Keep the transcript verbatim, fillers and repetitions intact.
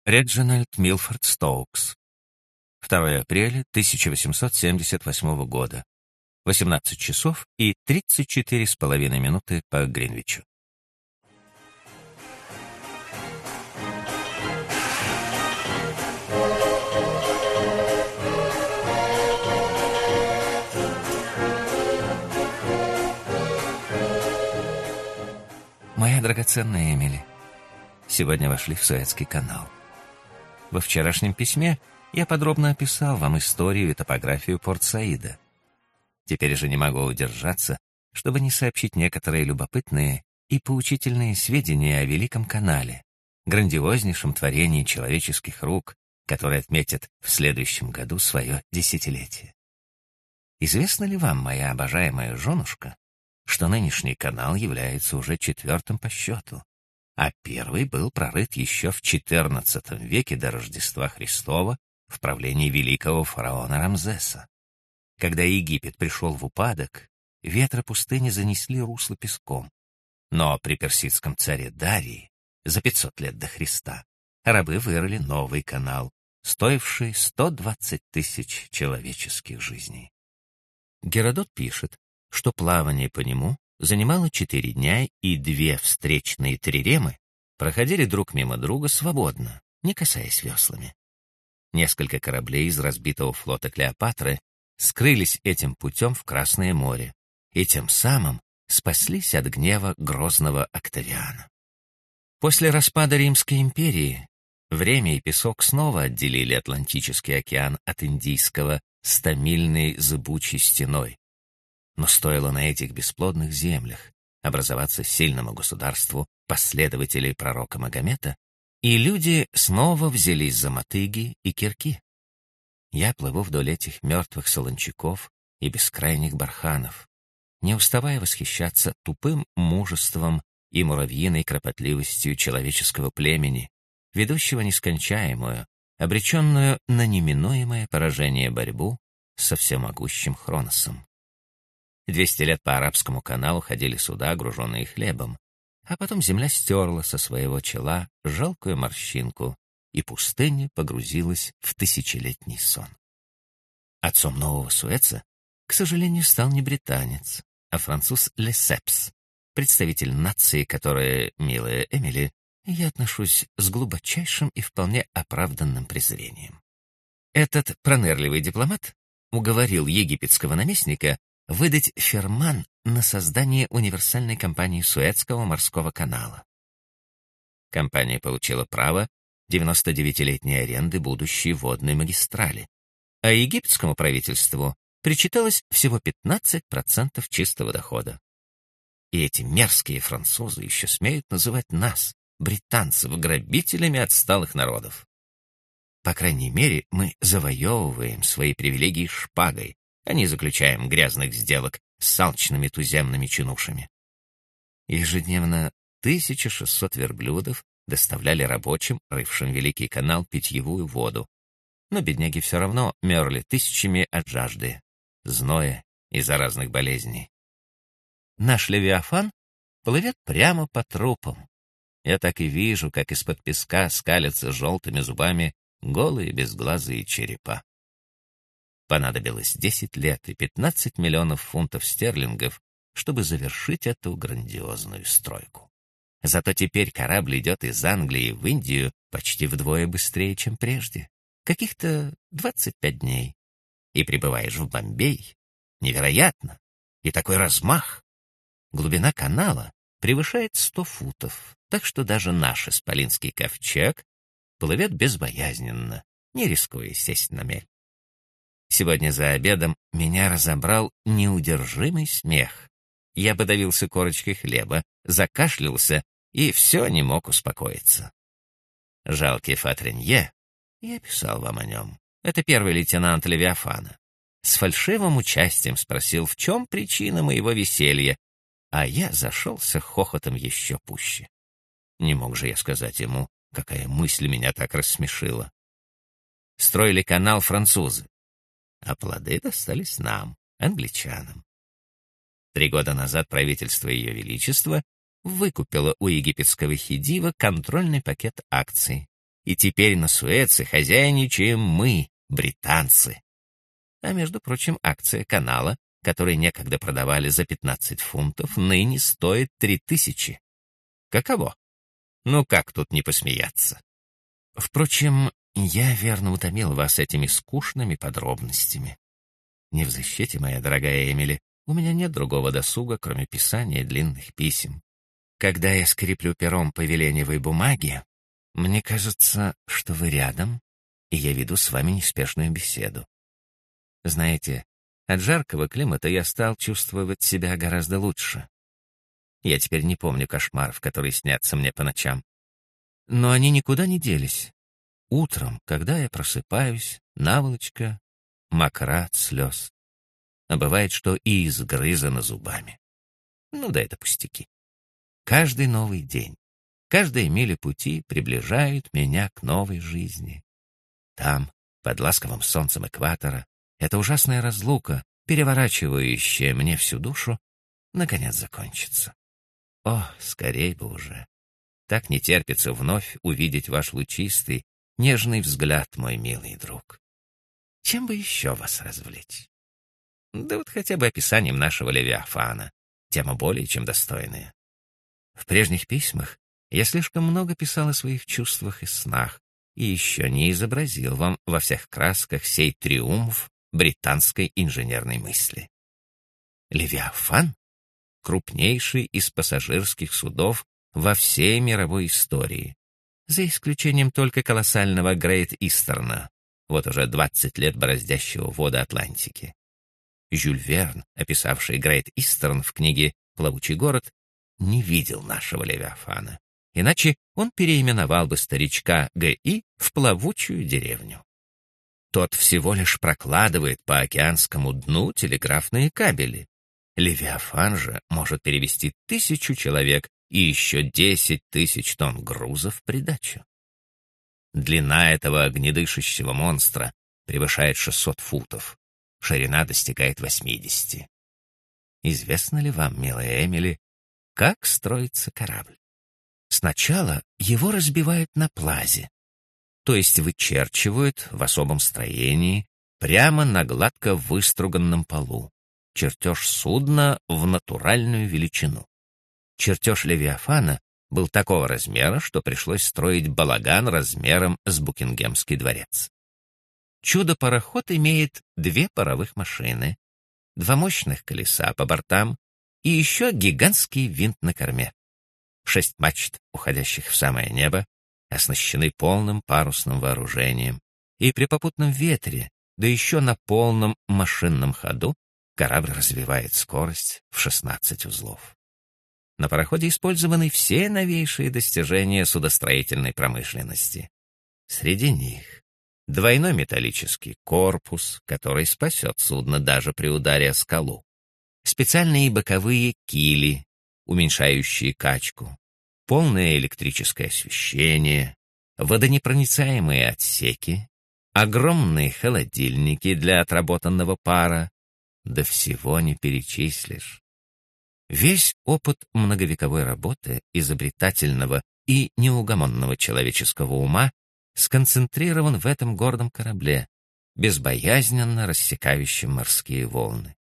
Реджинальд Милфорд Стоукс. второе апреля тысяча восемьсот семьдесят восьмого года. восемнадцать часов и тридцать четыре с половиной минуты по Гринвичу. Моя драгоценная Эмили, сегодня вошли в Суэцкий канал. Во вчерашнем письме я подробно описал вам историю и топографию Порт-Саида. Теперь же не могу удержаться, чтобы не сообщить некоторые любопытные и поучительные сведения о Великом канале, грандиознейшем творении человеческих рук, который отметит в следующем году свое десятилетие. Известно ли вам, моя обожаемая женушка, что нынешний канал является уже четвертым по счету, а первый был прорыт еще в четырнадцатом веке до Рождества Христова в правлении великого фараона Рамзеса. Когда Египет пришел в упадок, ветры пустыни занесли русло песком. Но при персидском царе Дарии за пятьсот лет до Христа рабы вырыли новый канал, стоивший сто двадцать тысяч человеческих жизней. Геродот пишет, что плавание по нему занимало четыре дня, и две встречные триремы проходили друг мимо друга свободно, не касаясь веслами. Несколько кораблей из разбитого флота Клеопатры скрылись этим путем в Красное море и тем самым спаслись от гнева грозного Октавиана. После распада Римской империи время и песок снова отделили Атлантический океан от Индийского стамильной зыбучей стеной. Но стоило на этих бесплодных землях образоваться сильному государству последователей пророка Магомета, и люди снова взялись за мотыги и кирки. Я плыву вдоль этих мертвых солончаков и бескрайних барханов, не уставая восхищаться тупым мужеством и муравьиной кропотливостью человеческого племени, ведущего нескончаемую, обреченную на неминуемое поражение борьбу со всемогущим Хроносом. Двести лет по Арабскому каналу ходили суда, груженные хлебом, а потом земля стерла со своего чела жалкую морщинку, и пустыня погрузилась в тысячелетний сон. Отцом нового Суэца, к сожалению, стал не британец, а француз Лесепс, представитель нации, которой, милая Эмили, я отношусь с глубочайшим и вполне оправданным презрением. Этот пронырливый дипломат уговорил египетского наместника выдать ферман на создание универсальной компании Суэцкого морского канала. Компания получила право девяностодевятилетней аренды будущей водной магистрали, а египетскому правительству причиталось всего пятнадцать процентов чистого дохода. И эти мерзкие французы еще смеют называть нас, британцев, грабителями отсталых народов. По крайней мере, мы завоевываем свои привилегии шпагой, а не заключаем грязных сделок с алчными туземными чинушами. Ежедневно тысяча шестьсот верблюдов доставляли рабочим, рывшим Великий канал, питьевую воду, но бедняги все равно мерли тысячами от жажды, зноя и заразных болезней. Наш Левиафан плывет прямо по трупам. Я так и вижу, как из-под песка скалятся желтыми зубами голые безглазые черепа. Понадобилось десять лет и пятнадцать миллионов фунтов стерлингов, чтобы завершить эту грандиозную стройку. Зато теперь корабль идет из Англии в Индию почти вдвое быстрее, чем прежде. Каких-то двадцать пять дней. И прибываешь в Бомбей. Невероятно! И такой размах! Глубина канала превышает сто футов, так что даже наш исполинский ковчег плывет безбоязненно, не рискуя сесть на мель. Сегодня за обедом меня разобрал неудержимый смех. Я подавился корочкой хлеба, закашлялся и все не мог успокоиться. Жалкий Фатренье, я писал вам о нем, это первый лейтенант Левиафана, с фальшивым участием спросил, в чем причина моего веселья, а я зашелся хохотом еще пуще. Не мог же я сказать ему, какая мысль меня так рассмешила. Строили канал французы, а плоды достались нам, англичанам. Три года назад правительство Ее Величества выкупило у египетского хидива контрольный пакет акций, И теперь на Суэце хозяйничаем мы, британцы. А между прочим, акция канала, который некогда продавали за пятнадцать фунтов, ныне стоит три тысячи. Каково? Ну как тут не посмеяться? Впрочем, я верно утомил вас этими скучными подробностями. Не в защите, моя дорогая Эмили, у меня нет другого досуга, кроме писания длинных писем. Когда я скреплю пером по веленевой бумаге, мне кажется, что вы рядом, и я веду с вами неспешную беседу. Знаете, от жаркого климата я стал чувствовать себя гораздо лучше. Я теперь не помню кошмаров, которые снятся мне по ночам. Но они никуда не делись. Утром, когда я просыпаюсь, наволочка мокра от слез. А бывает, что и изгрызана зубами. Ну да это пустяки. Каждый новый день, каждая миля пути приближают меня к новой жизни. Там, под ласковым солнцем экватора, эта ужасная разлука, переворачивающая мне всю душу, наконец закончится. О, скорей бы уже! Так не терпится вновь увидеть ваш лучистый, нежный взгляд, мой милый друг. Чем бы еще вас развлечь? Да вот хотя бы описанием нашего Левиафана. Тема более чем достойная. В прежних письмах я слишком много писал о своих чувствах и снах и еще не изобразил вам во всех красках сей триумф британской инженерной мысли. Левиафан — крупнейший из пассажирских судов во всей мировой истории, за исключением только колоссального Грейт Истерна, вот уже двадцать лет бороздящего воды Атлантики. Жюль Верн, описавший Грейт Истерн в книге «Плавучий город», не видел нашего Левиафана, иначе он переименовал бы старичка Г И в плавучую деревню. Тот всего лишь прокладывает по океанскому дну телеграфные кабели. Левиафан же может перевести тысячу человек и еще десять тысяч тонн грузов в придачу. Длина этого огнедышащего монстра превышает шестьсот футов, ширина достигает восьмидесяти. Известно ли вам, милая Эмили, как строится корабль? Сначала его разбивают на плазе, то есть вычерчивают в особом строении прямо на гладко выструганном полу, чертеж судна в натуральную величину. Чертеж Левиафана был такого размера, что пришлось строить балаган размером с Букингемский дворец. Чудо-пароход имеет две паровых машины, два мощных колеса по бортам и еще гигантский винт на корме. Шесть мачт, уходящих в самое небо, оснащены полным парусным вооружением, и при попутном ветре, да еще на полном машинном ходу, корабль развивает скорость в шестнадцать узлов. На пароходе использованы все новейшие достижения судостроительной промышленности. Среди них двойной металлический корпус, который спасет судно даже при ударе о скалу, специальные боковые кили, уменьшающие качку, полное электрическое освещение, водонепроницаемые отсеки, огромные холодильники для отработанного пара, да всего не перечислишь. Весь опыт многовековой работы изобретательного и неугомонного человеческого ума сконцентрирован в этом гордом корабле, безбоязненно рассекающем морские волны.